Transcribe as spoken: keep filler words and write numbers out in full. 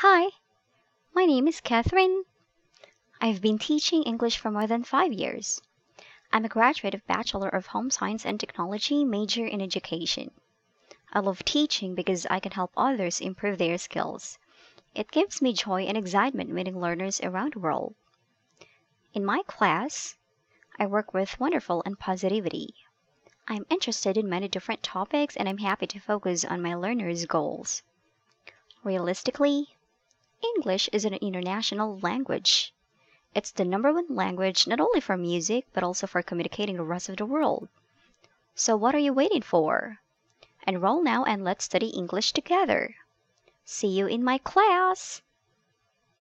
Hi, my name is Catherine. I've been teaching English for more than five years. I'm a graduate of Bachelor of Home Science and Technology, major in education. I love teaching because I can help others improve their skills. It gives me joy and excitement meeting learners around the world. In my class, I work with wonderful and positivity. I'm interested in many different topics and I'm happy to focus on my learners' goals. Realistically, English is an international language. It's the number one language not only for music but also for communicating the rest of the world. So what are you waiting for? Enroll now and let's study English together. See you in my class!